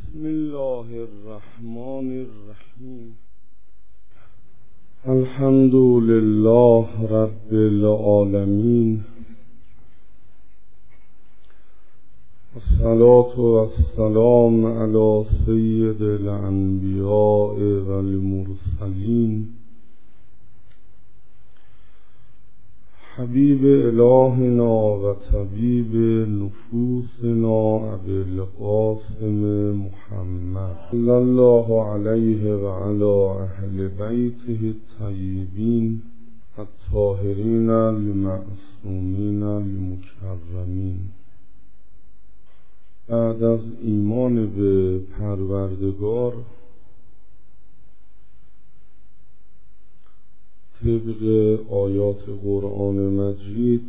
بسم الله الرحمن الرحیم. الحمد لله رب العالمین، الصلاة والسلام علی سید الانبیاء والمرسلین، حبیب الهنا و طبیب نفوسنا ابی القاسم محمد صلی الله علیه و علی اهل بیته الطیبین الطاهرین المعصومین المکرمین. بعد از ایمان به پروردگار، طبق آیات قرآن مجید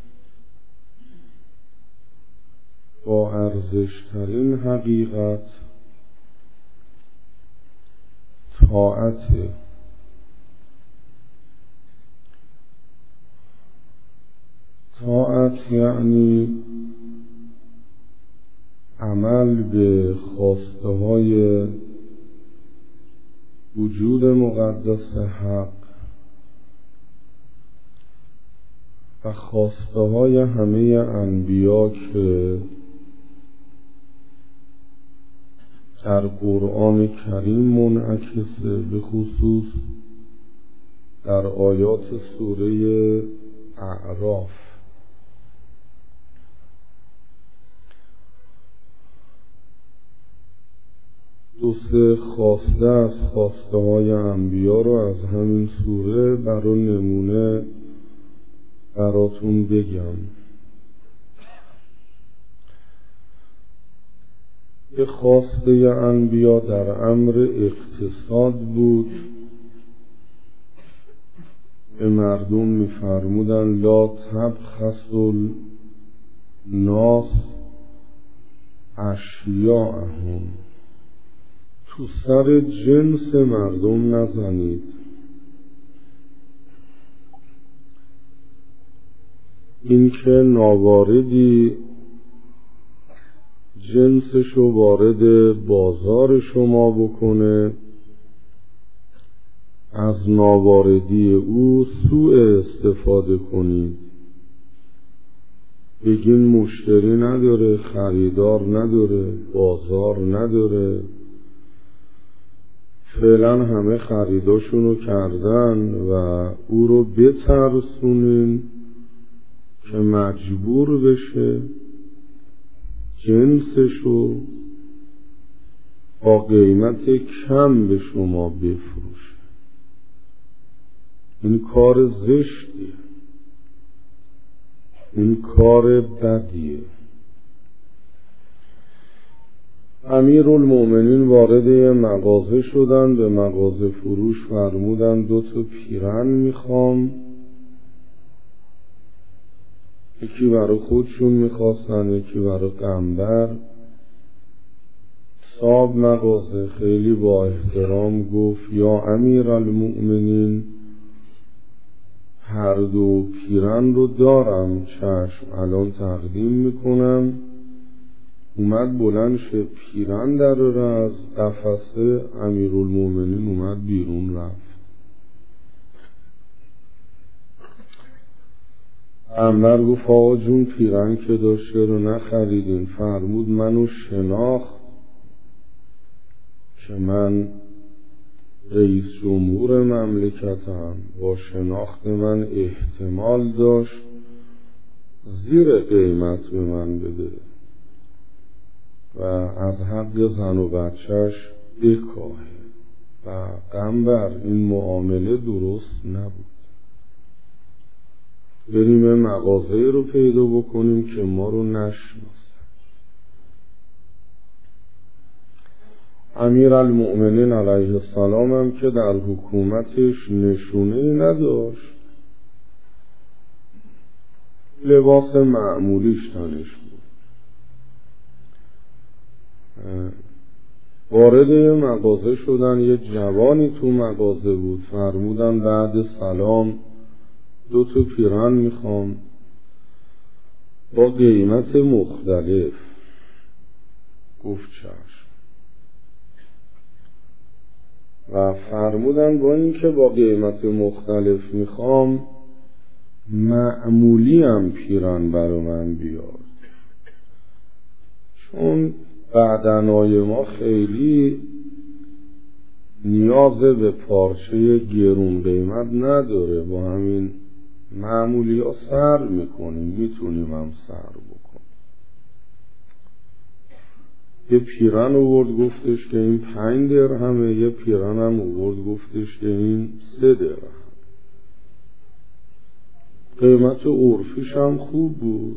با ارزشترین حقیقت طاعت یعنی عمل به خواسته های وجود مقدس حق و خواسته های همه انبیا که در قرآن کریم منعکسه، به خصوص در آیات سوره اعراف. دو سه خواسته از خواسته های انبیا رو از همین سوره برای نمونه براتون بگم. یه خواسته انبیا در امر اقتصاد بود. به مردم می‌فرمودن لا تبخسوا الناس اشیاءهم، تو سر جنس مردم نزنید. این که ناواردی جنسشو وارد بازار شما بکنه، از ناواردی او سوء استفاده کنید، بگین مشتری نداره، خریدار نداره، بازار نداره، فعلا همه خریداشونو کردن و او رو بترسونین که مجبور بشه جنسشو با قیمت کم به شما بفروشه. این کار زشتیه، این کار بدیه. امیرالمومنین وارد یه مغازه شدن، به مغازه فروش فرمودن 2 تا پیرن میخوام. یکی برای خودشون میخواستن، یکی برای قنبر. صاحب مغازه خیلی با احترام گفت یا امیرالمومنین، هر 2 پیرن رو دارم، چشم، الان تقدیم میکنم. اومد بلند شه پیرن در از قفسه، امیرالمومنین اومد بیرون رفت. قنبر گفت آقا جون پیرن که داشته رو نخریدین. فرمود منو شناخت که من رئیس جمهور مملکتم، با شناخت من احتمال داشت زیر قیمت به من بده و از حق زن و بچهش بکاهه و قنبر این معامله درست نبود. بریم مغازه رو پیدا بکنیم که ما رو نشناسه. امیرالمومنین علیه السلام هم که در حکومتش نشونه‌ای نداشت، لباس معمولیش تنش بود. وارد یه مغازه شدن، یه جوانی تو مغازه بود. فرمودن بعد سلام 2 تا پیرن میخوام با قیمت مختلف. گفت چشم. و فرمودن با اینکه با قیمت مختلف میخوام، معمولی هم پیرن برای من بیار، چون بدنای ما خیلی نیاز به پارچه گرون قیمت نداره، با همین معمولی ها سر میکنیم، میتونیم هم سر بکنیم. یه پیرن آورد گفتش که این 5 درهمه، یه پیرن هم آورد گفتش که این 3 درهم. قیمت عرفیش هم خوب بود.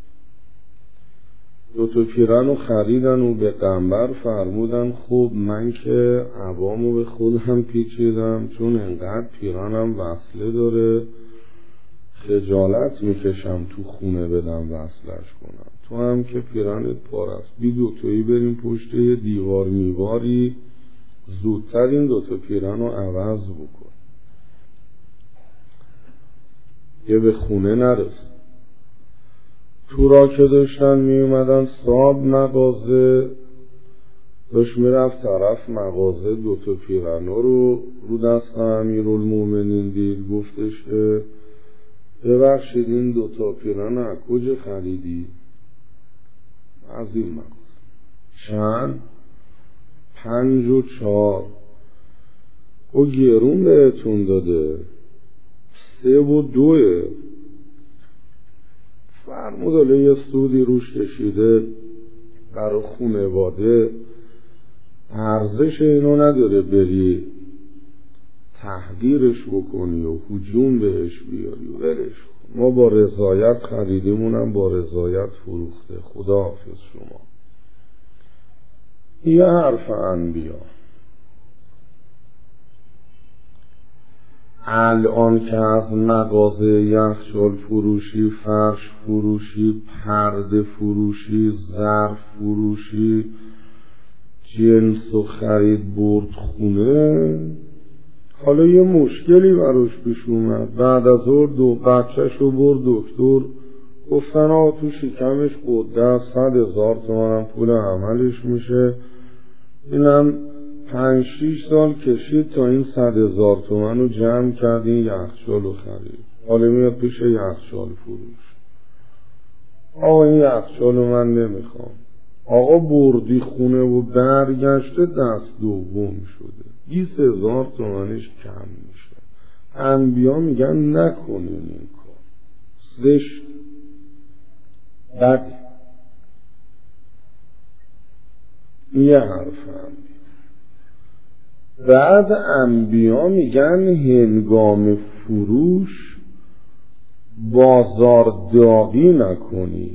2 پیرن رو خریدن و به قنبر فرمودن خب من که عوامو به خودم پیچیدم، چون انقدر پیرنم وصله داره خجالت میکشم تو خونه بدم وصلش کنم، تو هم که پیرنت پار است، بی 2 تایی بریم پشت یه دیوار میواری زودتر این 2 پیرن رو عوض بکن. یه به خونه نرسید. تو را که داشتن می اومدن صاحب مغازه داشت میرفت طرف مغازه، 2 پیرنو رو دست امیرالمومنین دید، گفتش که ببخشید این 2 پیرن از کجا خریدی؟ از این مغازه. چند؟ 5 و 4. او گرون بهتون داده، 3 و 2. فرمود یه سودی روش کشیده برای خانواده، ارزش اینو نداره بری تحقیرش بکنی و هجوم بهش بیاری و ولش. ما با رضایت خریدیمونم با رضایت فروخته. خداحافظ شما. یه حرف انبیا. الان که از مغازه یخچال فروشی، فرش فروشی، پرده فروشی، ظرف فروشی، جنس و خرید برد خونه، حالا یه مشکلی براش پیش اومد. بعد از ظهر بچه‌شو برد دکتر، گفتن تو شکمش قده 100,000 تومن پول عملش میشه. اینم 5-6 سال کشید تا این 100,000 تومن رو جمع کرد، این یخچال رو خرید. حالا میاد پیش یخچال فروش، آقا این یخچال رو من نمیخوام. آقا بردی خونه و برگشته دست دوم شده، 20,000 تومنش کم میشه. انبیا میگن نکنین این کار، زشت، بده. یه حرف انبیا. بعد انبیا میگن هنگام فروش بازارداغی نکنی.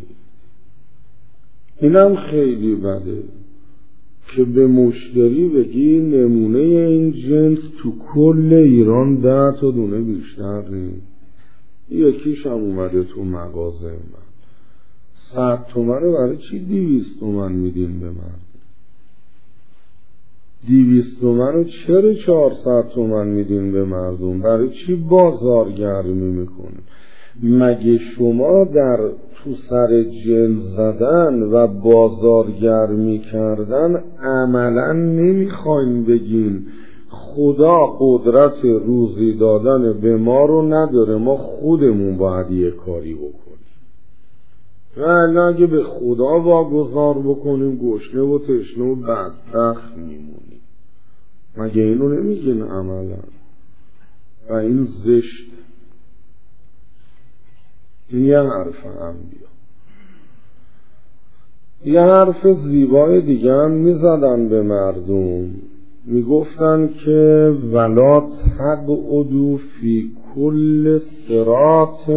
اینم خیلی بده که به مشتری بگی نمونه این جنس تو کل ایران 10 تا دونه بیشتر نیست. یکیش هم اومده تو مغازه من، 100 تومن رو برای چی 200 تومن میدین به من؟ 200 تومن رو چرا 400 تومن میدین به مردم؟ برای چی بازارگرمی میکنه؟ مگه شما در تو سر جن زدن و بازارگرمی کردن عملا نمیخواین بگین خدا قدرت روزی دادن به ما رو نداره، ما خودمون باید یه کاری بکنیم؟ و اگه به خدا واگذار بکنیم گشنه و تشنه و بدبخت میمونیم. مگه اینو نمیگین عملا؟ و این زشت. یه حرف انبیا. یه حرف زیبای دیگه هم میزدن به مردم، میگفتن که ولا تقعدوا فی کل صراط،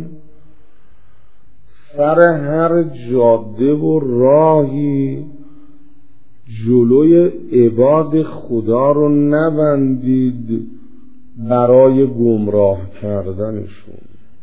سر هر جاده و راهی جلوی عباد خدا رو نبندید برای گمراه کردنشون.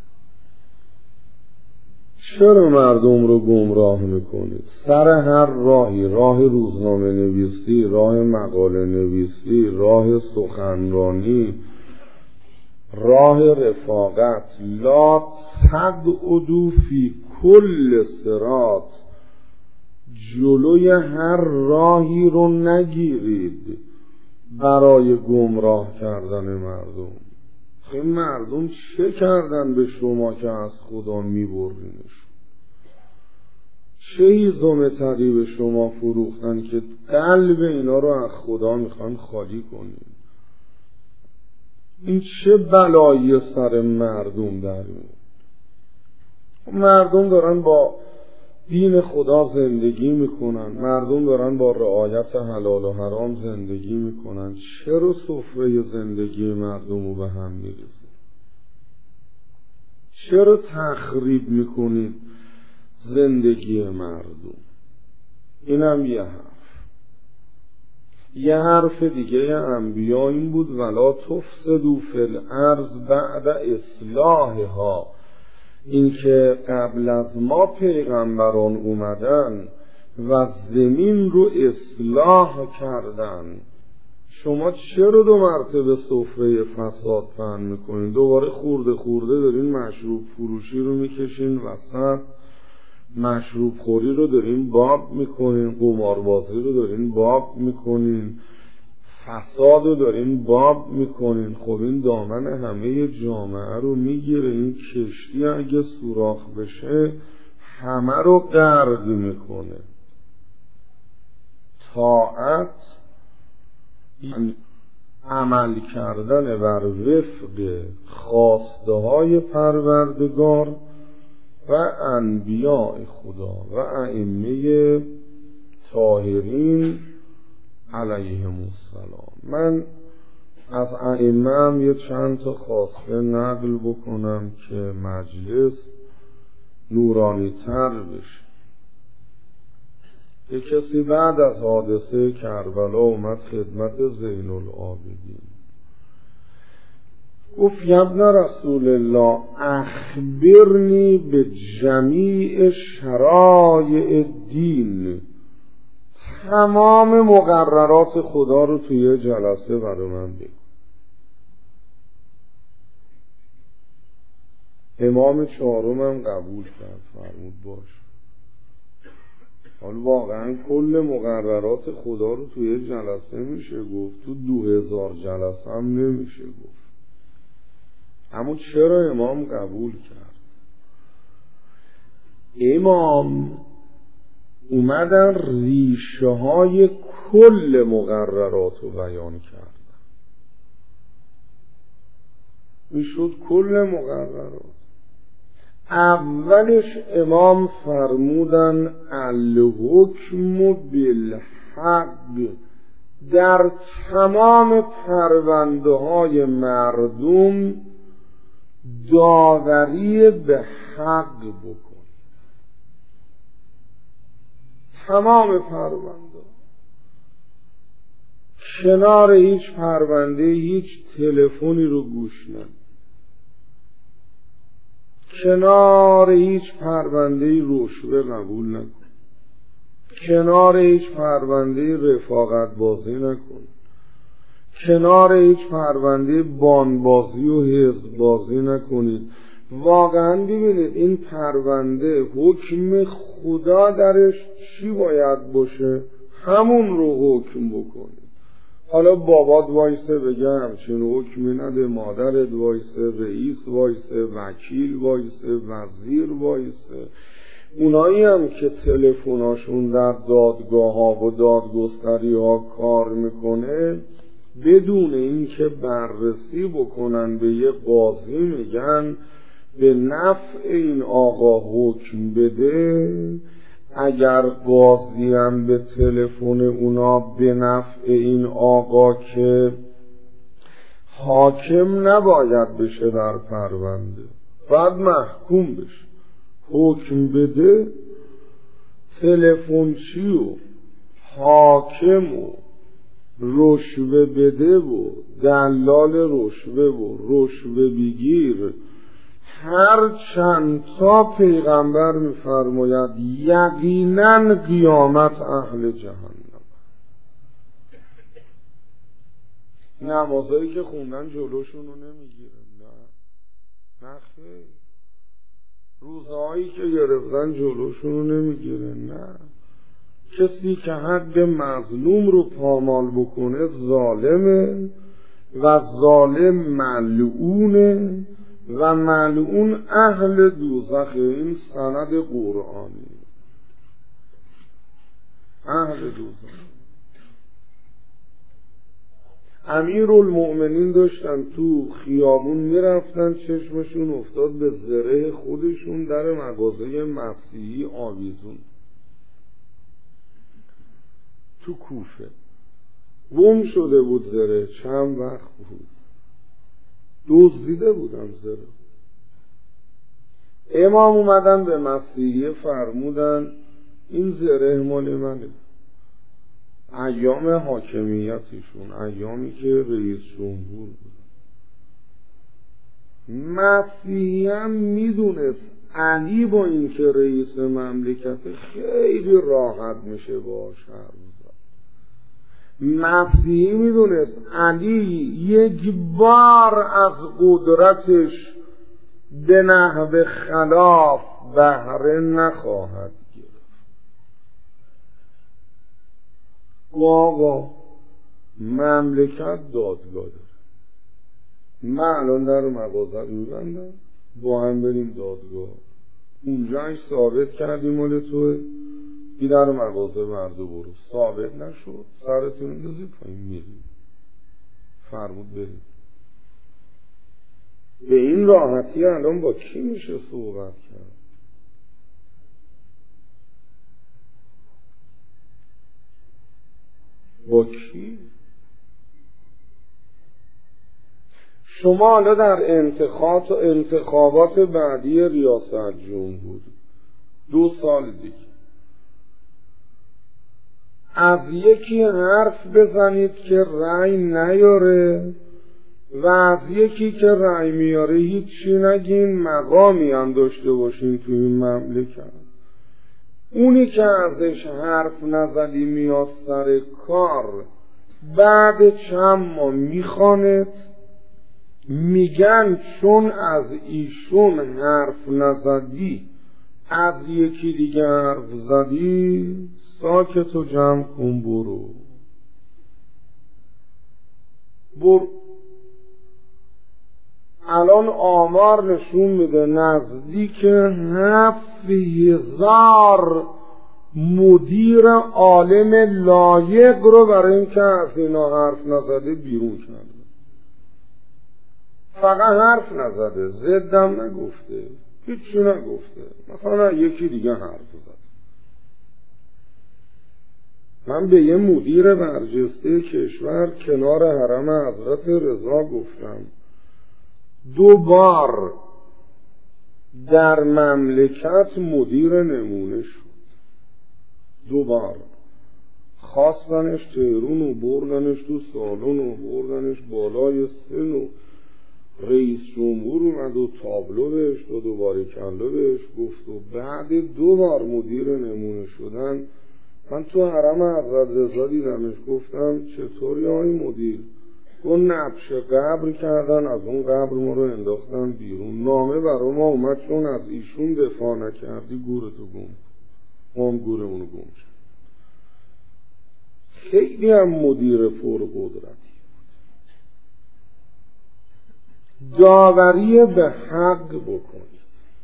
چرا مردم رو گمراه میکنید؟ سر هر راهی، راه روزنامه نویسی، راه مقاله نویسی، راه سخنرانی، راه رفاقت، لا تقعدوا فی کل صراط، جلوی هر راهی رو نگیرید برای گمراه کردن مردم. این مردم چه کردن به شما که از خدا میبرینش؟ چه هیزم تری به شما فروختن که قلب اینا رو از خدا میخوان خالی کنین؟ این چه بلایی سر مردم در میاد؟ مردم دارن با دین خدا زندگی میکنن، مردم دارن با رعایت حلال و حرام زندگی میکنن، چرا سفره زندگی مردم رو به هم میریزید؟ چرا تخریب میکنید زندگی مردم؟ اینم یه حرف دیگه انبیا این بود ولا تفسدوا فی الارض بعد اصلاحها. این که قبل از ما پیغمبران اومدن و زمین رو اصلاح کردن، شما چرا 2 مرتبه سفره فساد پهن میکنین؟ دوباره خورده خورده دارین مشروب فروشی رو میکشین وسط، مشروب خوری رو دارین باب میکنین، قماربازی رو دارین باب میکنین، فساد رو دارین باب میکنین. خب این دامن همه جامعه رو میگیره. این کشتی اگه سوراخ بشه همه رو غرق میکنه. طاعت یعنی عمل کردن بر وفق خواسته های پروردگار و انبیاء خدا و ائمه طاهرین علیهم السلام. من از ائمه هم یه چند تا خواسته نقل بکنم که مجلس نورانی تر بشه. یه کسی بعد از حادثه کربلا اومد خدمت زین العابدین، گفت یا ابن رسول الله اخبرنی به جمیع شرایع دین، تمام مقررات خدا رو توی جلسه برای من بگو. امام 4 قبول کرد، فرمود باش. حالا واقعا کل مقررات خدا رو توی جلسه میشه گفت؟ تو 2000 جلسه هم نمیشه گفت. اما چرا امام قبول کرد؟ امام اومدن ریشه های کل مقررات رو بیان کردن. میشد کل مقررات. اولش امام فرمودن الحکم بالحق، در تمام پرونده های مردم داوری به حق بکن. تمام پرونده، کنار هیچ پرونده هیچ تلفنی رو گوش ندید، کنار هیچ پرونده رشوه قبول نکن، کنار هیچ پرونده رفاقت بازی نکن، کنار هیچ پرونده بانبازی و حزب بازی نکنید. واقعا ببینید این پرونده حکم خدا درش چی باید باشه؟ همون رو حکم بکنید. حالا بابات وایسه بگه همچین حکمی نده، مادرت وایسه، رئیس وایسه، وکیل وایسه، وزیر وایسه، اونایی هم که تلفناشون در دادگاه ها و دادگستری ها کار میکنه، بدون این که بررسی بکنن به یه قاضی میگن به نفع این آقا حکم بده. اگر قاضی هم به تلفن اونا به نفع این آقا که حاکم نباید بشه در پرونده، بعد محکوم بشه، حکم بده، تلفن چی و حاکم و رشوه بده و دلال رشوه و رشوه بگیر، هر چند تا پیغمبر می‌فرماید یقینا قیامت اهل جهنم. نمازایی که خوندن جلوشون رو نمیگیرن، نه خیر. روزهایی که گرفتن جلوشون رو نمیگیرن، نه. کسی که حق مظلوم رو پامال بکنه ظالمه و ظالم ملعونه و ملعون اهل دوزخه. این سند قرآنی. اهل دوزخ. امیرالمؤمنین داشتن تو خیابون میرفتن، چشمشون افتاد به زره خودشون در مغازه مسیحی آویزون تو کوفه. گم شده بود زره، چند وقت بود، دزدیده بودن زره. امام اومدن به مسیحی فرمودن این زره مال منه. ایام حاکمیتشون، ایامی که رئیس جمهور بود. مسیحی هم میدونست علی با این که رئیس مملکت خیلی راحت میشه باهاش حرف زد. مسیحی میدونست علی یک بار از قدرتش به نحو خلاف بهره نخواهد گرفت. آقا مملکت دادگاه داره، من الان در مغازه میبندم، با هم بریم دادگاه، اونجا ثابت کردیم مال توه، این در مغازه برده برو، ثابت نشد سرتون اندازی پایین میریم. فرمود بریم. به این راحتی الان با کی میشه صحبت کرد؟ با کی؟ شما حالا در انتخابات بعدی ریاست جمهوری 2 سال دیگه از یکی حرف بزنید که رأی نیاره و از یکی که رأی میاره هیچی نگین، مقامی هم داشته باشین تو این مملکت. اونی که ازش حرف نزدی میاد سر کار، بعد چند ماه میخواند میگن چون از ایشون حرف نزدی از یکی دیگه حرف زدی، ساکتو جمع کن برو. الان آمار نشون میده نزدیک 7000 مدیر عالم لایق رو برای اینکه از اینا حرف نزده بیرون کرده. فقط حرف نزده، ضدم نگفته، هیچی نگفته، مثلا یکی دیگه حرف زد. من به یه مدیر برجسته کشور کنار حرم حضرت رضا گفتم 2 بار در مملکت مدیر نمونه شد. 2 بار خواستنش تهرون و بردنش تو سالن و بردنش بالای سن و رئیس جمهور اومد و تابلو بهش داد و باریکلا بهش گفت و بعد 2 بار مدیر نمونه شدن من تو حرم حضرت رضا دیدمش. گفتم چطوری آقای مدیر؟ گفت نبش قبر کردن، از اون قبر ما رو انداختن بیرون، نامه برای ما اومد چون از ایشون دفاع نکردی گورتو گم، ما هم گورمونو گم شد. خیلی هم مدیر فوق قدرتی. داوری به حق بکنید،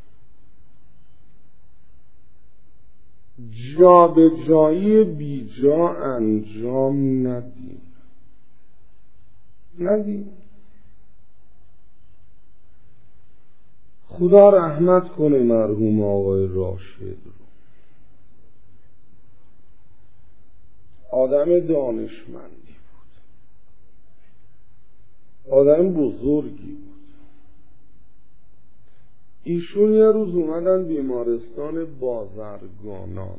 جا به جایی بی جا انجام ندیم. خدا رحمت کنه مرحوم آقای راشد رو. آدم دانشمندی بود، آدم بزرگی بود. ایشون یه روز اومدن بیمارستان بازرگانان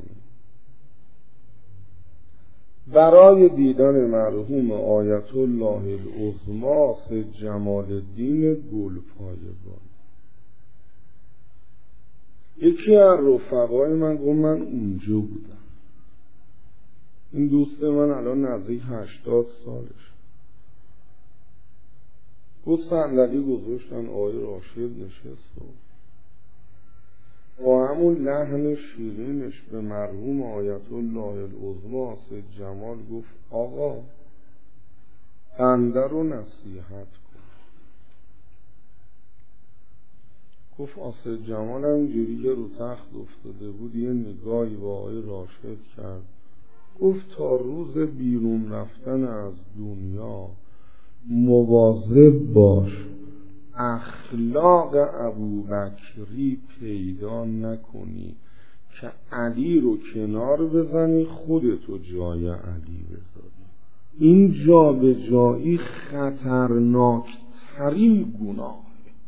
برای دیدن مرحوم آیت الله العظما سید جمال الدین گلپایگان. یکی از رفقای من گفت من اونجا بودم. این دوست من الان نزدیک 80 سالش. گفت صندلی گذاشتن، آقای راشد نشست و با همون لحن شیرینش به مرحوم آیت الله العظمی سید جمال گفت آقا بنده رو نصیحت کن. گفت آسد جمال هم جوری که رو تخت افتاده بود یه نگاهی با آقای راشد کرد، گفت تا روز بیرون رفتن از دنیا مواظب باش اخلاق ابوبکری پیدا نکنی که علی رو کنار بزنی خودتو جای علی بذاری. این جابجایی خطرناکترین گناه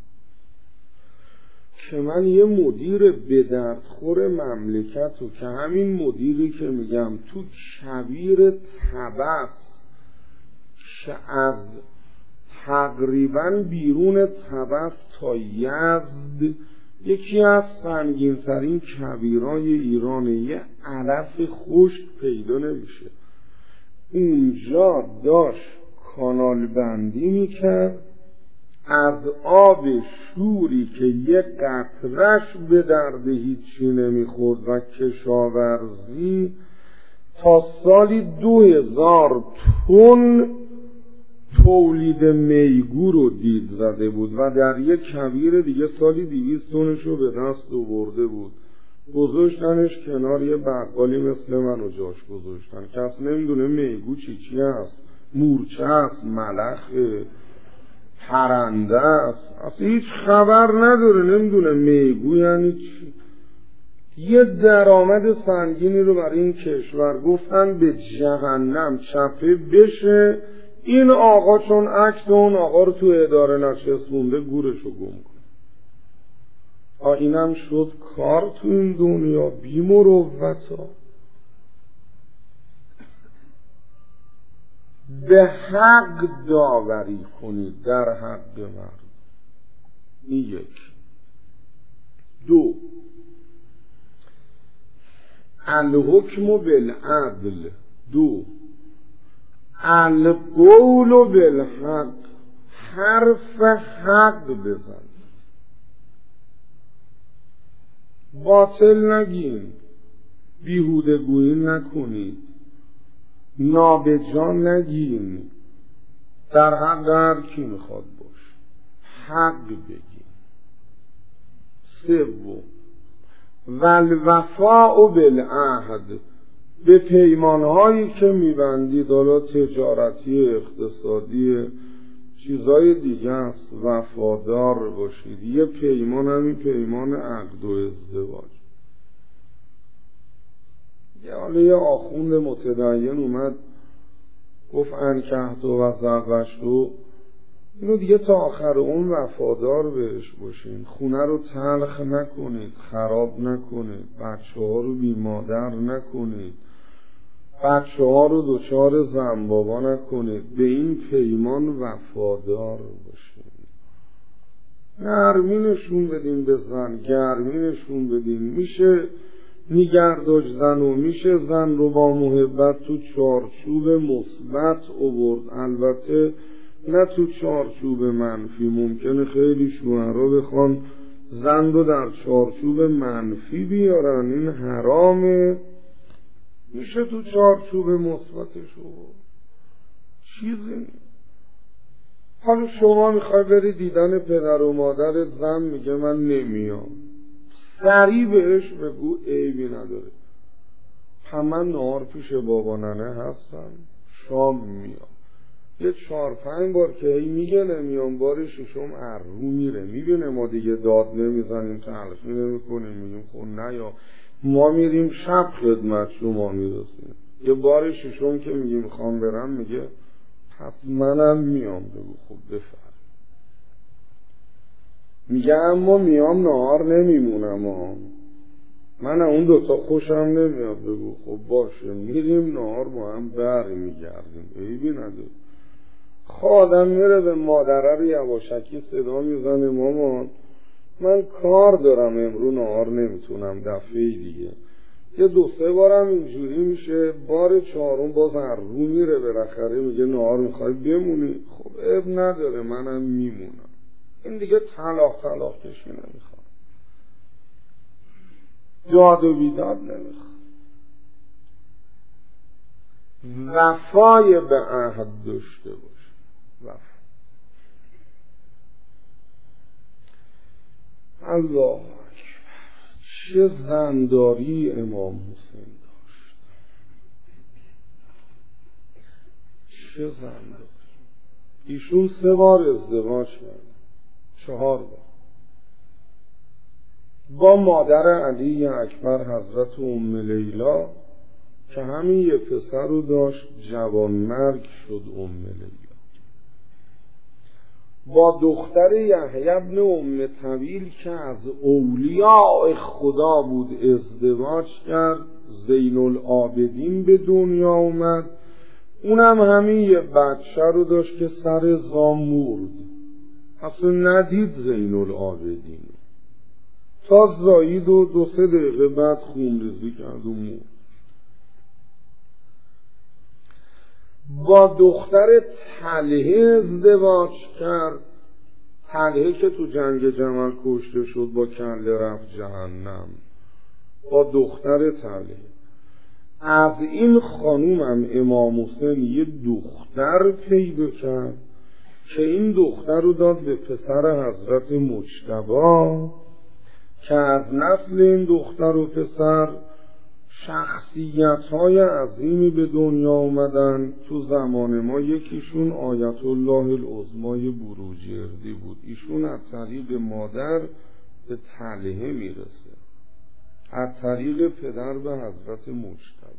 که من یه مدیر بدردخور مملکتو که همین مدیری که میگم تو کبیر تبس که از تقریبا بیرون تبس تا یزد یکی از سنگین‌ترین کبیرای ایرانه، یه علف خشک پیدا نمیشه، اونجا داشت کانال بندی میکرد از آب شوری که یه قطرش به درد هیچی نمیخورد و کشاورزی تا سالی 2000 تن تولید میگو رو دید زده بود و در یک کبیر دیگه سالی 200 تنش رو به دست آورده بود. گذاشتنش کنار یه بقالی مثل من رو جاش گذاشتن. کس نمیدونه میگو چی هست، مورچه هست، ملخه، پرنده است، اصلا هیچ خبر نداره، نمیدونه میگو یعنی چی. یه درآمد سنگینی رو برای این کشور گفتن به جهنم چپه بشه، این آقا چون عکس اون آقا رو تو اداره نچسبونده گورش رو گم کن. اینم شد کار تو این دنیا بی مروتا. به حق داوری کنید در حق مردم. این یک. دو، الحکم بالعدل. دو، القول بالحق. حرف حق بزن، باطل نگین، بیهوده گویی نکنید، نابجا نگین، در حق هر کی میخواد باش حق بگین. سوم، والوفاء بالعهد. به پیمانهایی که میبندید، حالا تجارتی، اقتصادی، چیزای دیگه است، وفادار باشید. یه پیمان همین پیمان عقد و ازدواج. یه آخوند متدین اومد گفت انکحتو و زوجتو، اینو دیگه تا آخر اون وفادار بهش باشین، خونه رو تلخ نکنید، خراب نکنید، بچه ها رو بی مادر نکنید، بچه ها رو دوچار زنبابا نکنید، به این پیمان وفادار باشین. نرمی نشون بدین به زن، گرمی نشون بدین. میشه نیگرداش زن و میشه زن رو با محبت تو چارچوب مثبت آورد، البته نه تو چارچوب منفی. ممکنه خیلی شوهرها بخوان زن رو در چارچوب منفی بیارن، این حرامه. میشه تو چارچوب مثبتش آورد، چیزی نیست. حالا شما میخوای بری دیدن پدر و مادر زن، میگه من نمیام، سریع بهش بگو عیبی نداره، من نهار پیش بابا ننه هستم، شام میام. یه 4-5 بار که هی میگه نمیام، بار ششم ارو میره، میبینه ما دیگه داد نمیزنیم، تلخی نمیکنیم، میگیم خب نه، یا ما میریم شب خدمت شما میرسیم. یه بار ششم که میگیم میخوام برم، میگه پس منم میام. بگو خب بفرم. میگه اما میام نهار نمیمونم، من اون دوتا خوشم نمیاد. بگو خب باشه، میریم نهار با هم بر میگردیم، عیبی نداره. آدم میره به مادره رو یواشکی صدا میزنه مامان من کار دارم امرو نهار نمیتونم، دفعه دیگه. یه 2-3 بارم اینجوری میشه، بار 4 باز هر رو میره بالاخره میگه نهار میخوای بمونی؟ خب اب نداره منم میمونم. این دیگه طلاق کشی نمیخوام. داد و بیداد نمیخواد، وفای به عهد داشته باشه. وفا. الله اکبر. چه زنداری امام حسین داشت، چه زنداری. ایشون 3 بار ازدواج کرد، 4 بار. با مادر علی اکبر حضرت ام لیلا که همین یه پسر رو داشت، جوانمرگ شد ام لیلا. با دختر یحیی ابن ام طویل که از اولیاء خدا بود ازدواج کرد، زین العابدین به دنیا اومد. اونم همین یه بچه رو داشت که سر زام مرد، اصلا ندید زین العابدین، تا زایید و 2-3 دقیقه بعد خونریزی کرد و مرد. با دختر طلحه ازدواج کرد، طلحه که تو جنگ جمل کشته شد، با کله رفت جهنم. با دختر طلحه. از این خانومم امام حسین یه دختر پیدا کرد که این دختر رو داد به پسر حضرت مجتبی که از نسل این دختر و پسر شخصیت‌های عظیمی به دنیا اومدن. تو زمان ما یکیشون آیت الله العظمای بروجردی بود. ایشون از طریق مادر به طلحه میرسه، از طریق پدر به حضرت مجتبی.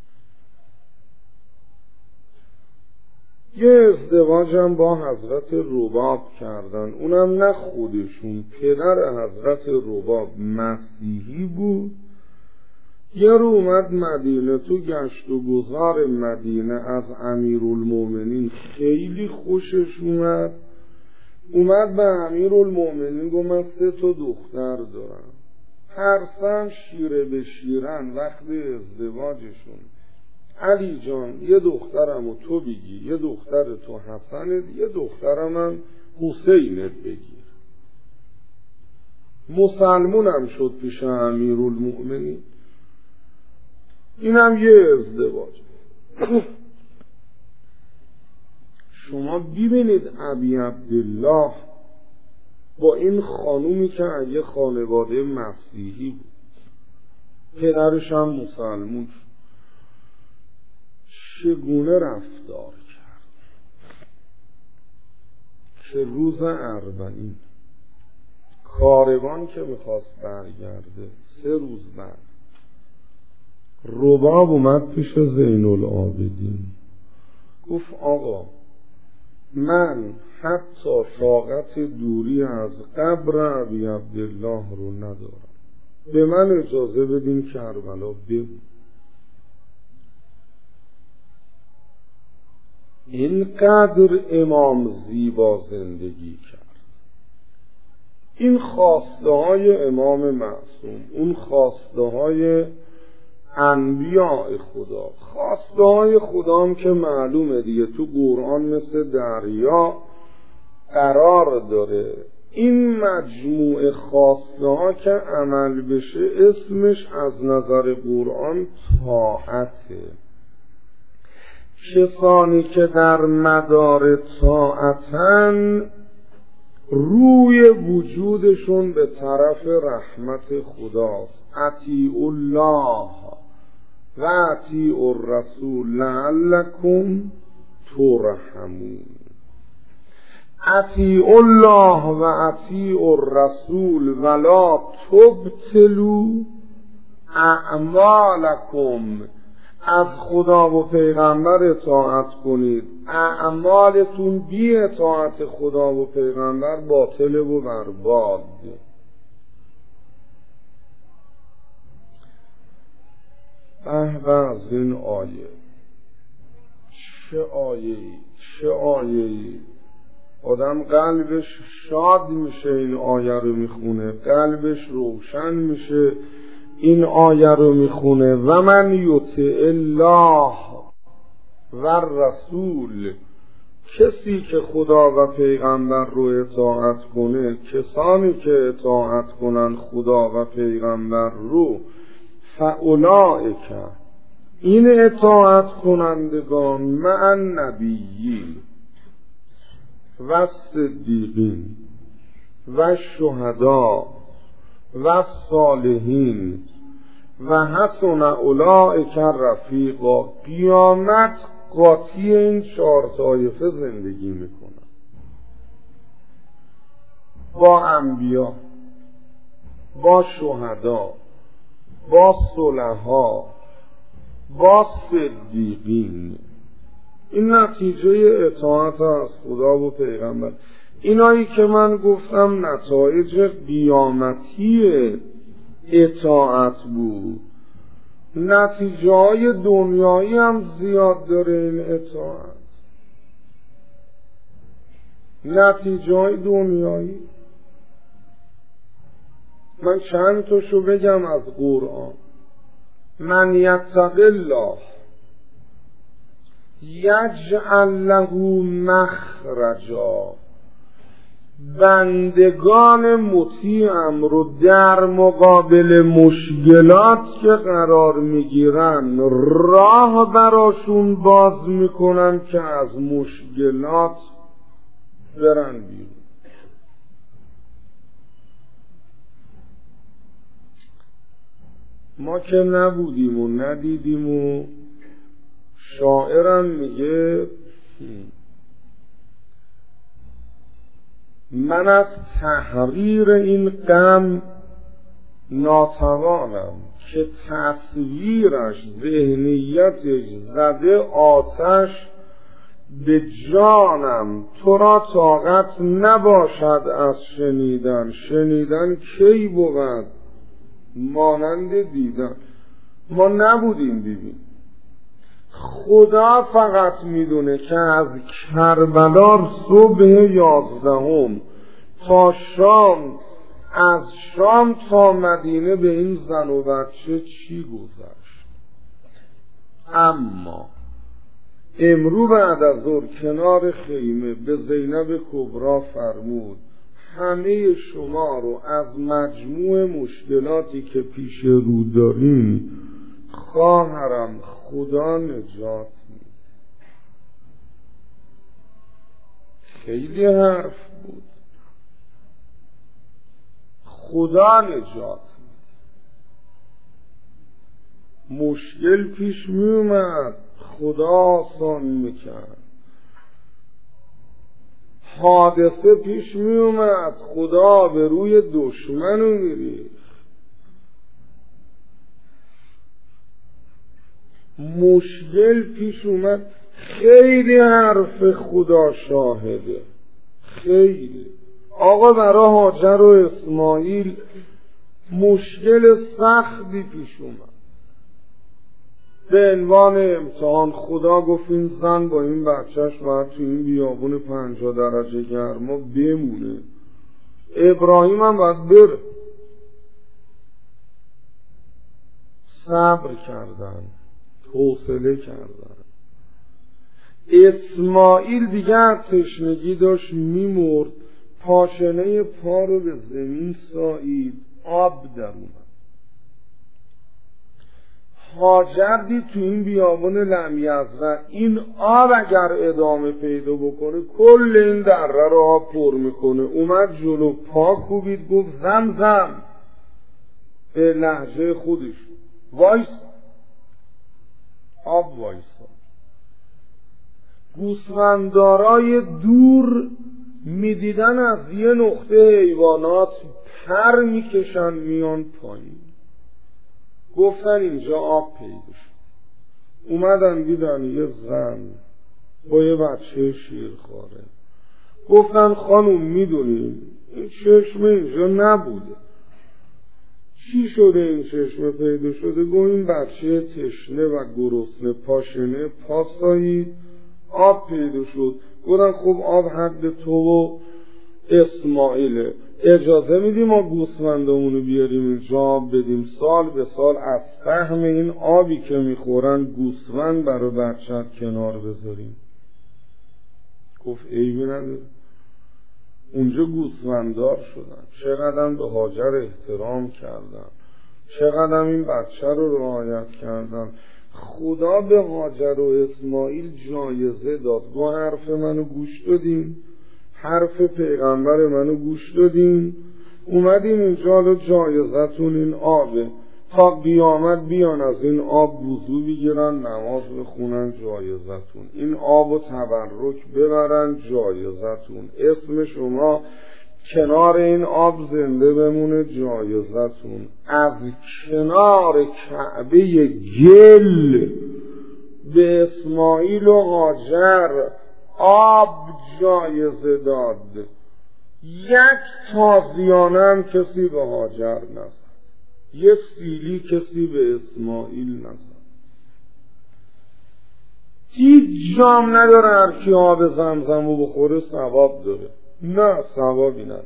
یه ازدواجم با حضرت رباب کردن، اونم نه خودشون، پدر حضرت رباب مسیحی بود. یه رو اومد مدینه، تو گشت و گذار مدینه از امیرالمومنین خیلی خوشش اومد به امیرالمومنین گفت من 3 دختر دارم. هر سن شیره به شیرن وقت ازدواجشون، علی جان یه دخترمو تو بگی، یه دختر تو حسنت، یه دخترم هم حسینت بگیر. مسلمونم شد پیش امیرالمومنین. اینم یه ازدواج. شما ببینید ابی عبدالله با این خانومی که یه خانواده مسیحی بود، پدرش هم مسلمون شد، چگونه رفتار کرد که روز 40 کاروان که میخواست برگرده، 3 روز بعد رباب اومد پیش زین العابدین گفت آقا من حتی طاقت دوری از قبر ابی عبدالله رو ندارم، به من اجازه بدین کربلا بمون. اینقدر امام زیبا زندگی کرد. این خواسته های امام معصوم، اون خواسته های انبیاء خدا، خواسته های خدا هم که معلومه دیگه، تو قرآن مثل دریا قرار داره. این مجموعه خواسته ها که عمل بشه اسمش از نظر قرآن طاعته. کسانی که در مدار طاعتن روی وجودشون به طرف رحمت خداست. اطیعوا الله و اطیعوا الرسول لعلکم ترحمون. اطیعوا الله و اطیعوا الرسول ولا تبطلوا اعمالکم. از خدا و پیغمبر اطاعت کنید، اعمالتون بی اطاعت خدا و پیغمبر باطل و برباد. به از این آیه، چه آیه‌ای آدم قلبش شاد میشه این آیه رو میخونه، قلبش روشن میشه این آیه رو میخونه. و من یطع الله و الرسول کسی که خدا و پیغمبر رو اطاعت کنه، کسانی که اطاعت کنن خدا و پیغمبر رو، فاولئک، این اطاعت کنندگان، مع النبیین و صدیقین و شهدا و صالحین و حسن اولئک رفیقا. قیامت قاطی این 4 طایفه زندگی میکنن، با انبیا، با شهدا، با صلحا، با صدیقین. این نتیجه اطاعت از خدا و پیغمبر. اینایی که من گفتم نتایج قیامتی اطاعت بود. نتیجه های دنیایی هم زیاد داره این اطاعت. نتیجه های دنیایی من چند تاشو بگم از قرآن. من یتق الله یجعل له مخرجا. بندگان مطیعم رو در مقابل مشکلات که قرار میگیرن راه براشون باز میکنن که از مشکلات برن بیرون. ما که نبودیم و ندیدیم و شاعرم میگه من از تحریر این غم ناتوانم که تصویرش ذهنیتش زده آتش به جانم. تو را طاقت نباشد از شنیدن، شنیدن کی بود مانند دیدن. ما نبودیم دیدیم. خدا فقط میدونه که از کربلا صبح 11 تا شام، از شام تا مدینه به این زن و بچه چی گذشت. اما امرو بعد از ظهر کنار خیمه به زینب کبرا فرمود همه شما رو از مجموع مشکلاتی که پیش رو دارین خواهرم خدا نجات میده. خیلی حرف بود. خدا نجات میده. مشکل پیش می اومد خدا آسان میکرد. حادثه پیش می اومد خدا به روی دشمنو میریخت. مشکل پیش اومد. خیلی حرف خدا شاهده. خیلی. آقا برای هاجر و اسماعیل مشکل سختی پیش اومد. به عنوان امتحان خدا گفت این زن با این بچهش باید تو این بیابون 50 درجه گرما بمونه. ابراهیم هم باید بره. صبر کردن، حوصله کردن. اسماعیل دیگه تشنگی داشت میمرد. پاشنه پا رو به زمین سایید، آب در اومد. هاجر دید تو این بیابان لمیزرع این آب اگر ادامه پیدا بکنه کل این دره رو آب پر میکنه. اومد جلو، پا کوبید، گفت زمزم به لهجه خودش وایس. آب وایسا. گوسفندارای دور میدیدن از یه نقطه حیوانات پر میکشن میان پایین. گفتن اینجا آب پیدا شد. اومدن دیدن یه زن با یه بچه شیرخواره. گفتن خانم میدونیم این چشمه اینجا نبوده، چی شده این چشمه پیدا شده؟ گفت این بچه تشنه و گرسنه پاشنه پاسایی آب پیدا شد. گفتن خب آب حد تو و اسماعیله، اجازه میدیم ما گوسفندامونو بیاریم اینجا آب بدیم، سال به سال از سهم این آبی که میخورن گوسفند برای بچت کنار بذاریم. گفت عیبی نداره. اونجا گوسفنددار شدن، چقدر به هاجر احترام کردن، چقدر این بچه رو رعایت کردن. خدا به هاجر و اسماعیل جایزه داد. گفت حرف منو گوش دادین، حرف پیغمبر منو گوش دادین، اومدین اینجا، رو جایزتون این آبه، تا قیامت بیان از این آب وضو بگیرن، نماز بخونن، جایزتون این آب و تبرک ببرن، جایزتون اسم شما کنار این آب زنده بمونه، جایزتون از کنار کعبه گل به اسماعیل و هاجر آب جایزه داد. یک تازیانه هم کسی به هاجر نزد، یه سیلی کسی به اسماعیل نزد. هیچ جام نداره هر کی آب زمزم و بخوره ثواب داره، نه ثوابی نداره.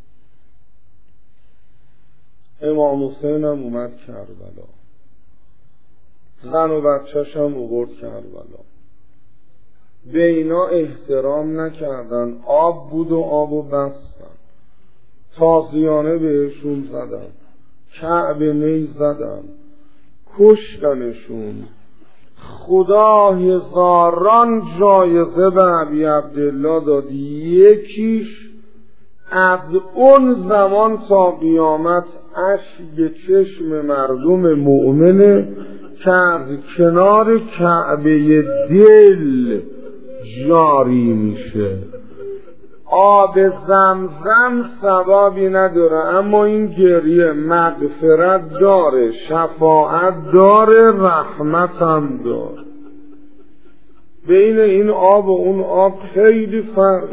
امام حسین هم اومد کربلا، زن و بچه‌ش هم آورد کربلا، به اینا احترام نکردن، آب بود و آبو بستن، تازیانه بهشون زدن، کعبه نی زدن، کشتنشون. خدا هزاران جایزه به ابی عبدالله داد، یکیش از اون زمان تا قیامت اشک چشم مردم مؤمنه که از کنار کعبه دل جاری میشه. آب زمزم ثوابی نداره، اما این گریه مغفرت داره، شفاعت داره، رحمت هم داره. بین این آب و اون آب خیلی فرق.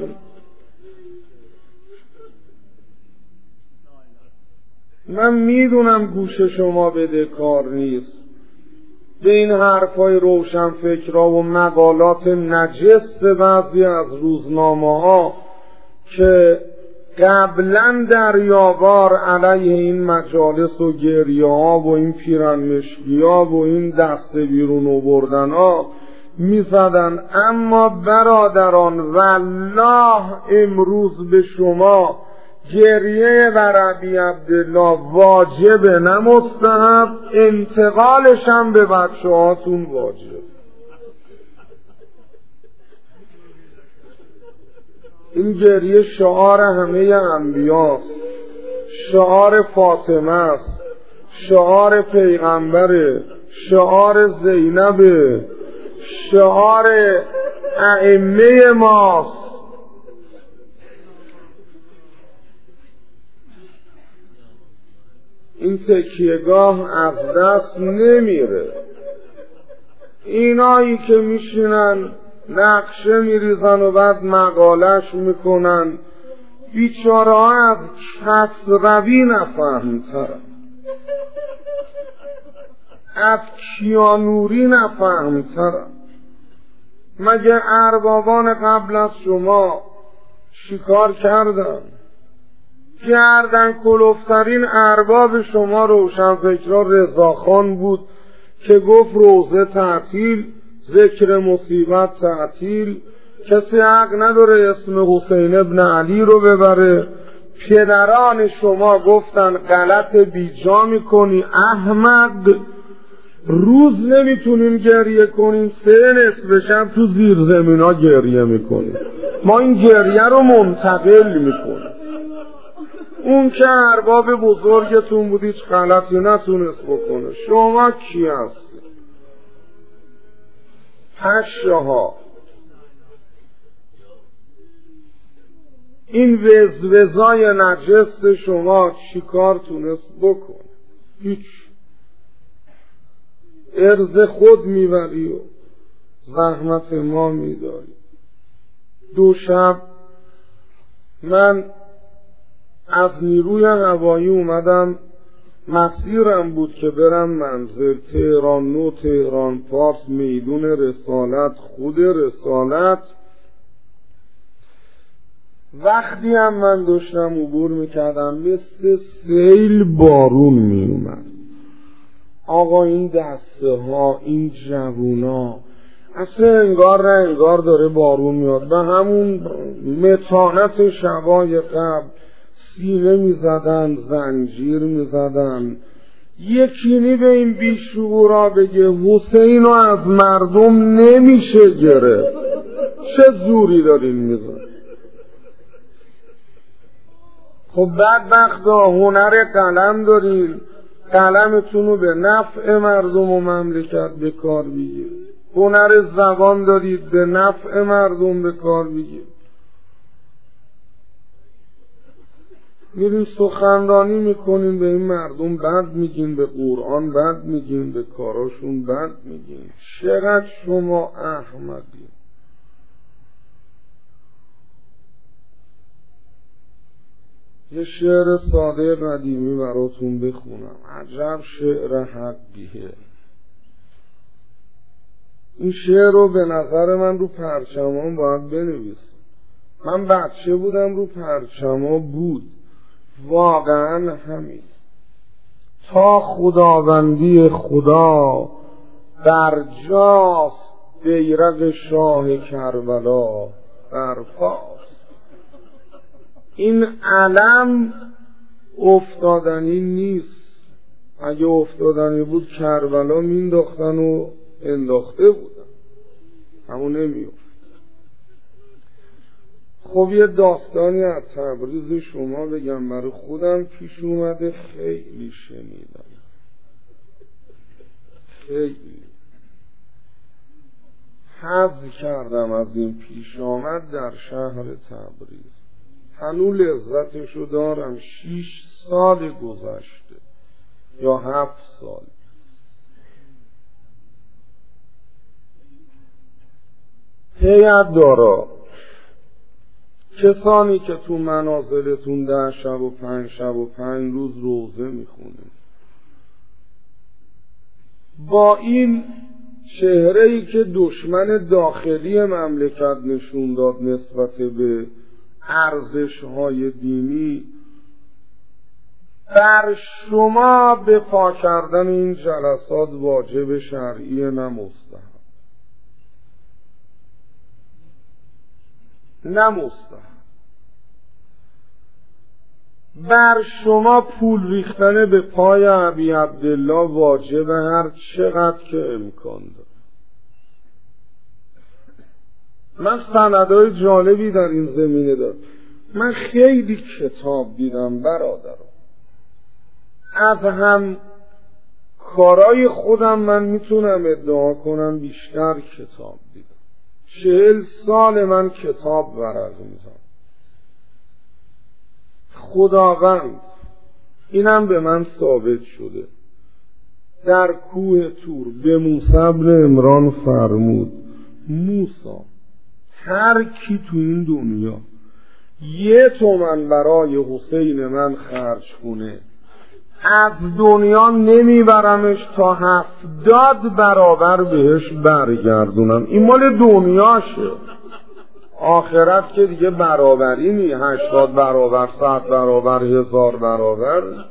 من میدونم گوش شما بدهکار نیست به این حرفای روشن فکرها و مقالات نجس بعضی از روزنامه ها که قبلا دریابار علیه این مجالس و گریه ها و این پیرنمشگی ها و این دست بیرون آوردن ها میزدن. اما برادران والله امروز به شما گریه بر ابی عبدالله واجبه نه مستحب، انتقالش هم به بچه هاتون واجب. این گریه شعار همه انبیاست، شعار فاطمه است، شعار پیغمبره، شعار زینبه، شعار ائمه ماست. این تکیهگاه از دست نمیره. اینایی که میشینن نقشه میریزن و بعد مقالش میکنن، بیچاره ها از کسروی نفهمترن، از کیانوری نفهمترن. مگه اربابان قبل از شما شکار کردن؟ کلوفترین ارباب شما روشنفکرا رضاخان بود که گفت روزه تعطیل، ذکر مصیبت تعطیل، کسی حق نداره اسم حسین ابن علی رو ببره. پدران شما گفتن غلط بیجا میکنی احمد، روز نمیتونیم گریه کنیم، 3 نصف شب تو زیر زمین ها گریه میکنیم. ما این گریه رو منتقل میکنیم. اون که ارباب بزرگتون بود هیچ غلطی نتونست بکنه، شما کی هستی؟ پشه‌ها. این وزوزای نجس شما چی کار تونست بکنه؟ هیچ. ارز خود میبری و زحمت ما میداری. 2 شب من از نیروی هوایی اومدم، مسیرم بود که برم منزل، تهران نو، تهران پارس، میدون رسالت، خود رسالت. وقتی هم من داشتم عبور میکردم مثل سیل بارون میومد. آقا این دسته ها، این جوونا اصلا انگار نه انگار داره بارون میاد. به همون متانت شبای قبل سینه میزدن، زنجیر میزدن. یکی به این بیشعورا بگه حسینو از مردم نمیشه گرفت، چه زوری دارین میزن؟ خب بدبختا هنر قلم دارین، قلمتون رو به نفع مردم و مملکت به کار بگیر. هنر زبان دارید، به نفع مردم به کار بگیر. میرین سخنرانی میکنین، به این مردم بد میگین، به قرآن بد میگین، به کاراشون بد میگین. چقدر شما احمقین. یه شعر ساده قدیمی براتون بخونم، عجب شعر حقیه. این شعر رو به نظر من رو پرچمان باید بنویسم. من بچه بودم رو پرچما بود، واقعا همین. تا خداوندی خدا برجاست، بیرق شاه کربلا برپاست. این علم افتادنی نیست. اگه افتادنی بود کربلا مینداختن و انداخته بودن، همون نمیافت. خب یه داستانی از تبریز شما بگم، برای خودم پیش اومده، خیلی شنیدم، خیلی حظ کردم از این پیش آمد در شهر تبریز. هنوز لذتشو دارم. 6 سال گذشته یا 7 سال. هیئت دارا، کسانی که تو منازلتون 10 شب و 5 شب و 5 روز روزه میخونید، با این چهره‌ای که دشمن داخلی مملکت نشون داد نسبت به ارزش‌های دینی، بر شما به پا کردن این جلسات واجب شرعی نه مستحب. بر شما پول ریختن به پای ابی عبدالله واجب هر چقدر که امکان داره. من سندهای جالبی در این زمینه دارم. من خیلی کتاب دیدم برادرم. از هم کارای خودم من میتونم ادعا کنم بیشتر کتاب دیدم. 40 سال من کتاب ورق میزنم. خداوند اینم به من ثابت شده. در کوه تور به موسی بن عمران فرمود موسی هر کی تو این دنیا 1 تومن برای حسین من خرج کنه، از دنیا نمیبرمش تا 70 برابر بهش برگردونم. این مال دنیاشه. آخرت که دیگه برابری نی. 80 برابر، 100 برابر، 1000 برابر.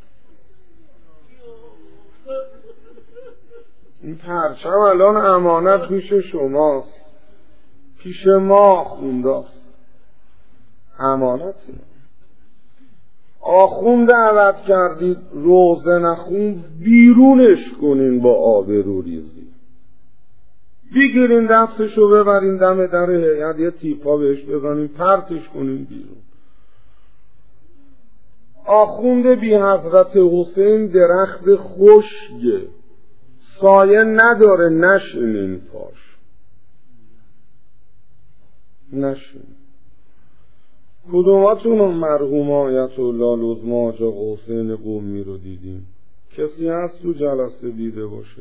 این پرچم الان امانت پیش شماست، پیش ما خونداست، امانتی. آخوند دعوت کردید روزه نخون، بیرونش کنین با آبرو ریزی. بگیرین دستشو ببرین دم در هیئت، یه تیپا بهش بزنین، پرتش کنین بیرون. آخوند بی حضرت حسین درخت خشکه، سایه نداره، نشینین پاش، نشین. کدوماتون مرحوم آیت الله العظمی آقا حسین قمی رو دیدیم؟ کسی هست تو جلسه دیده باشدش؟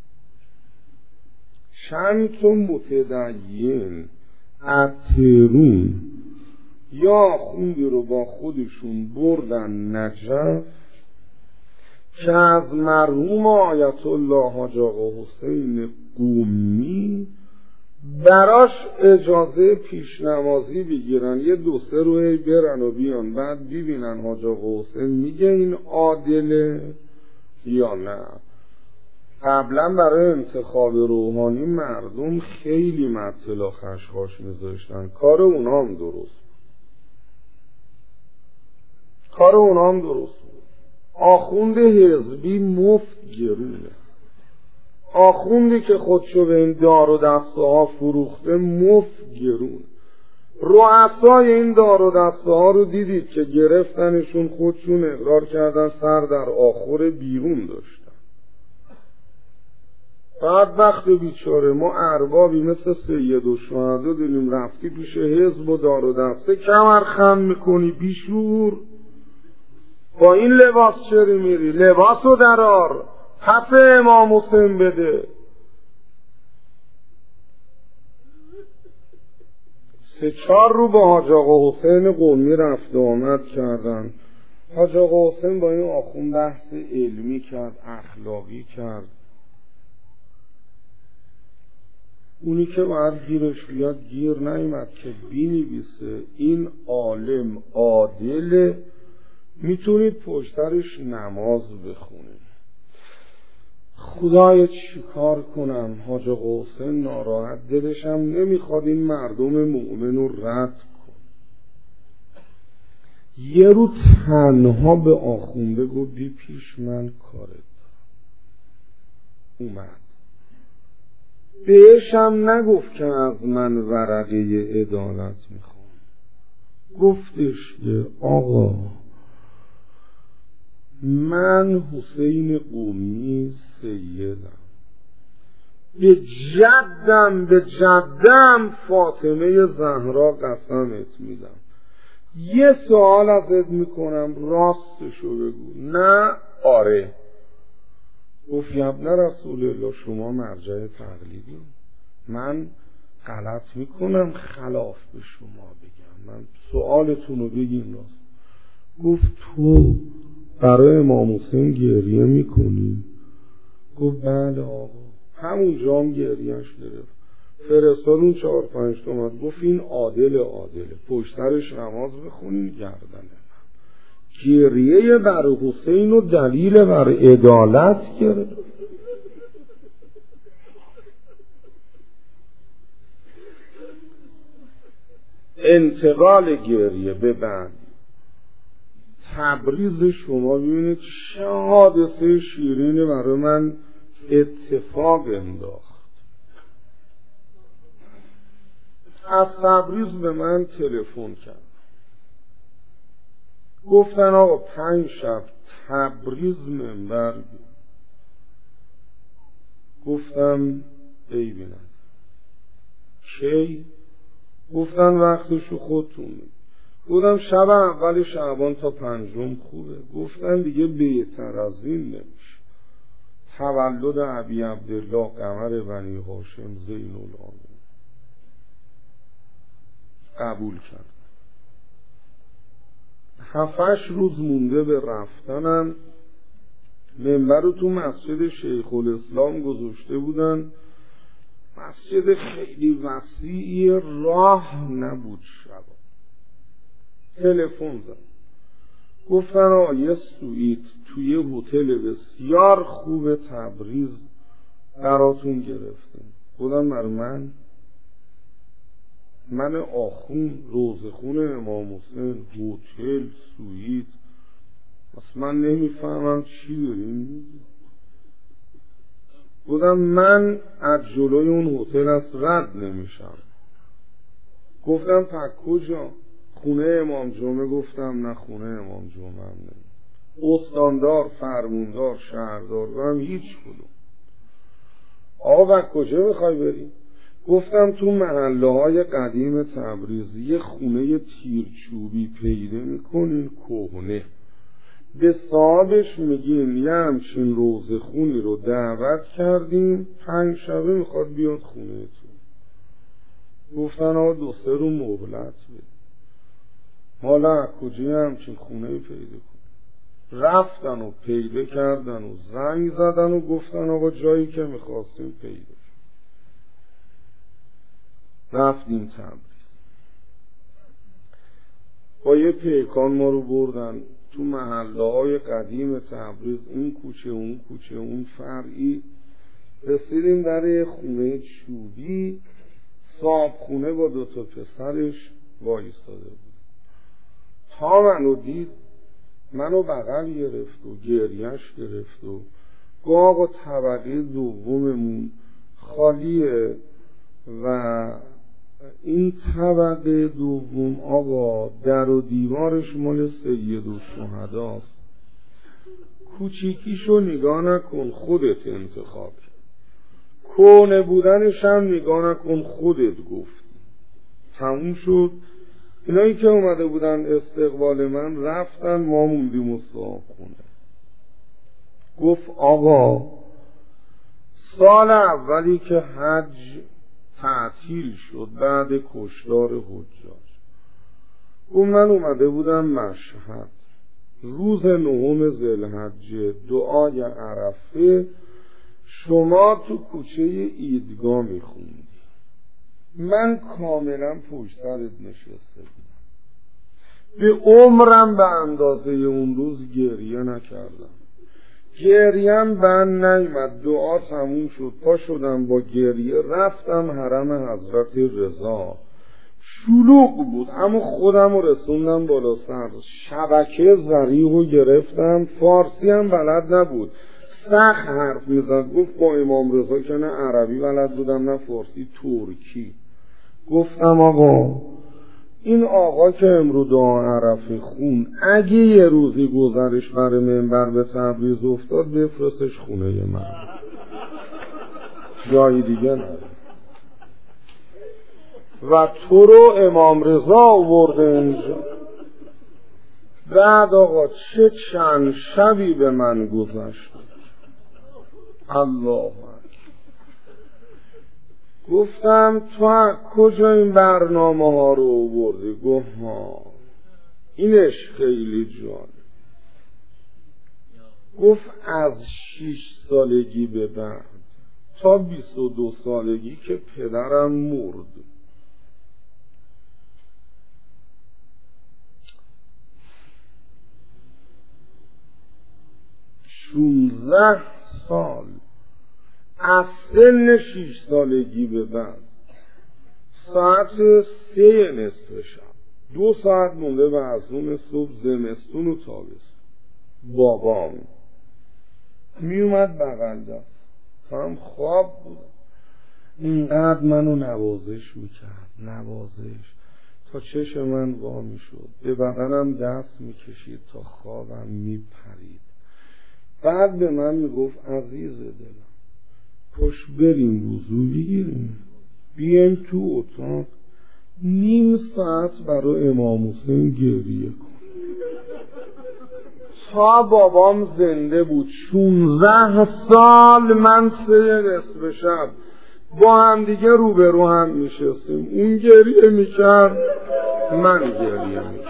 چند تا متدین اترون یا خوندی رو با خودشون بردن نجف که از مرحوم آیت الله حاج آقا حسین قمی براش اجازه پیش نمازی بگیرن، یه 2-3 روزی برن و بیان، بعد ببینن حاج آقا حسین میگه این عادله یا نه. قبلا برای انتخاب روحانی مردم خیلی مطل و خشخاش میذاشتن، کار اونا هم درست بود. آخوند حزبی مفت گرونه، آخوندی که خودشو به این دار و دسته ها فروخته مفت گرونه. رؤسای این دار و دسته ها رو دیدید که گرفتنشون خودشون اقرار کردن سر در آخور بیرون داشتن. بدبخت بیچاره، ما اربابی مثل سید و شهدا داریم، رفتی پیش حزب و دار و دسته کمر خم میکنی بیشور، با این لباس چری میری؟ لباسو درار، پس امام حسین بده. 3-4 رو با حاج آقا حسین قمی رفت و آمد کردن. حاج آقا حسین با این آخون بحث علمی کرد، اخلاقی کرد. اونی که باید گیرش بیاد گیر نیامد که بینویسه این عالم عادل، میتونید پشترش نماز بخونید. خدای چی کار کنم؟ حاج آقا حسین ناراحت، دلشم نمیخواد این مردم مؤمن رو رد کن. یه رو تنها به آخونده گفت بی پیش من کارت دارم. اومد بهشم نگفت که از من ورقه عدالت میخوام، گفتش که آقا من حسین قمی سیدم، به جدم فاطمه زهرا قسمت میدم، یه سوال ازت میکنم راستشو بگو. نه آره. گفت ابن رسول الله شما مرجع تقلیدی، من غلط میکنم خلاف به شما بگم، من سوالتون رو بگیم راست. گفت تو برای امام حسین گریه میکنی؟ گفت بله آقا. همون جام گریهش گرفت، فرستاد اون 4-5 تومن، گفت این عادله، پشترش نماز بخونین گردن من. گریه بر حسین و دلیل بر عدالت گرفت. انتقال گریه به بعد تبریز شما ببینید چه حادثه شیرینی برای من اتفاق انداخت. از تبریز به من تلفن کرد، گفتن آقا 5 شب تبریز منبر بید. گفتم ای بینم کی؟ گفتن وقتشو خودتون میدید. گفتم شب اول شعبان تا 5 خوبه. گفتن دیگه بهتر از این نمیشه، تولد ابی عبدالله قمر بنی هاشم زین العابدین. قبول کرد. 7-8 روز مونده به رفتنم، منبر رو تو مسجد شیخ الاسلام گذاشته بودن. مسجد خیلی وسیعی، راه نبود. شبا تلفن زد، گفتن یه سویت توی هتل بسیار خوب تبریز براتون گرفتیم. گفتم بر من آخون روزخون امام حسین، هتل سویت، اصلا من نمیفهمم چی داریم میگی. گفتم من از جلوی اون هتل از رد نمیشم. گفتم پس کجا؟ خونه امام جمعه. گفتم نه خونه امام جمعه هم نمی، استاندار، فرموندار، شهردار هم هیچ کدوم. آقا با کجا میخوای بری؟ گفتم تو محله های قدیم تبریز یه خونه تیرچوبی پیدا میکنین کهنه، به صاحبش میگین یه همچین روزخونی رو دعوت کردیم 5 شبه میخواد بیاد خونه تو. گفتن آقا 2-3 رو مهلت بده. حالا کجای همچین خونه پیدا کن؟ رفتن و پیدا کردن و زنگ زدن و گفتن آقا جایی که میخواستیم پیدا شد. رفتیم تبریز، با یه پیکان ما رو بردن تو محله های قدیم تبریز، این کوچه اون کوچه اون فرعی. رسیدیم در خونه چوبی، صاحب خونه با 2 پسرش وایستاده بود. تا منو دید منو بغل گرفت و گریهش گرفت و گفت آقا طبقه دوممون خالیه و این طبقه دوم آقا در و دیوارش مال سیدالشهداست، کوچیکیشو نگاه نکن خودت انتخاب کرد، کهنه بودنش هم نگاه نکن خودت گفت. تموم شد. اینایی که اومده بودن استقبال من رفتن، ما موندیم و صاحب خونه. گفت آقا سال اولی که حج تعطیل شد بعد کشتار حجاج، گفت من اومده بودم مشهد، روز 9 ذوالحجه دعای عرفه شما تو کوچه عیدگاه میخوندی، من کاملا پشت سرت نشسته بودم، به عمرم به اندازه اون روز گریه نکردم، گریم بند نیامد، دعا تموم شد، پا شدم با گریه رفتم حرم حضرت رضا. شلوغ بود اما خودم رو رسوندم بالا سر، شبکه ذریع رو گرفتم، فارسی هم بلد نبود، سخت حرف میزد. گفت با امام رضا که نه عربی بلد بودم نه فارسی، ترکی. گفتم آقا این آقا که امرو دعا عرفه خون اگه یه روزی گذرش بر منبر به تبریز افتاد بفرستش خونه من، جای دیگه نره. و تو رو امام رضا آورده اینجا. بعد آقا چه چند شبی به من گذشت. الله اکبر. گفتم تو کجا این برنامه ها رو آوردی؟ گفت ها اینش خیلی جالب. گفت از 6 سالگی به بعد تا 22 سالگی که پدرم مرد، 16 سال از سن 6 سالگی به بعد ساعت 3 نصف شب 2 ساعت مونده به اذان صبح، زمستون و تابستون، بابام می اومد بغل دست، هم خواب بود، اینقدر منو نوازش میکرد، نوازش تا چشم من وا میشد، به بدنم دست میکشید تا خوابم میپرید. بعد به من میگفت عزیز دلم پش بریم وضو بگیریم بیایم تو اتاق نیم ساعت برای امام حسین گریه کن. تا بابام زنده بود 16 سال من 3 نصف شب با هم دیگه روبرو هم میشستیم، اون گریه میکرد من گریه میکرد،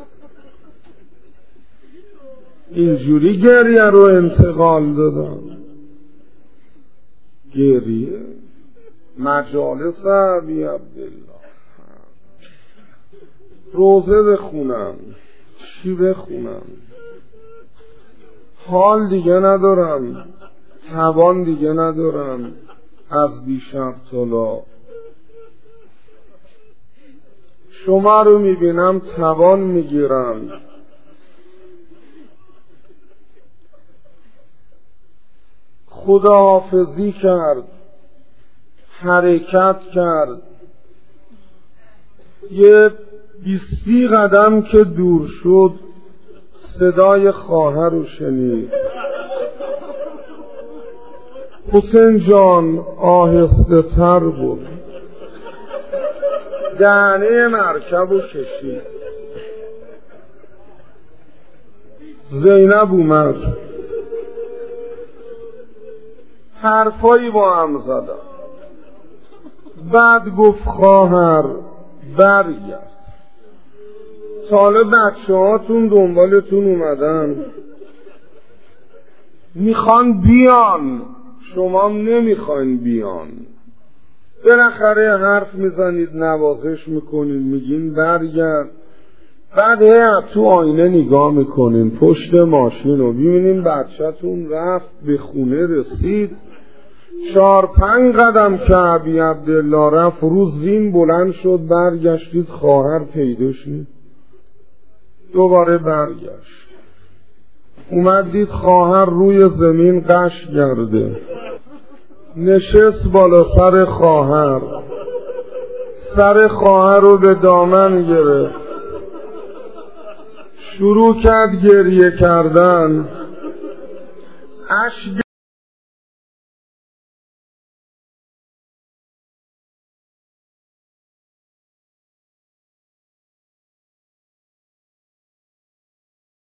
اینجوری گریه رو انتقال دادم. گریه مجالس عبی عبدالله، روزه بخونم چی بخونم، حال دیگه ندارم، توان دیگه ندارم از دیشب تالا. شما رو میبینم توان میگیرم. خداحافظی کرد، حرکت کرد، یه 20 قدم که دور شد صدای خواهر رو شنید، حسین جان آهسته تر بود، دهنه مرکب رو کشید. زینب اومد، حرفایی با هم زدم. بعد گفت خواهر برگرد، سال بچه هاتون دنبالتون اومدن میخوان بیان، شما نمیخواین بیان. بالاخره حرف میزنید، نوازش میکنین، میگین برگرد. بعد تو آینه نگاه میکنین پشت ماشین رو ببینین بچه‌تون رفت به خونه رسید، 4-5 قدم که ابی عبدالله رفت رو زین بلند شد، برگشتید خواهر پیداش نید. دوباره برگشت، اومد دید خواهر روی زمین غش کرده، نشست بالا سر خواهر، سر خواهر رو به دامن گرفت، شروع کرد گریه کردن، اشک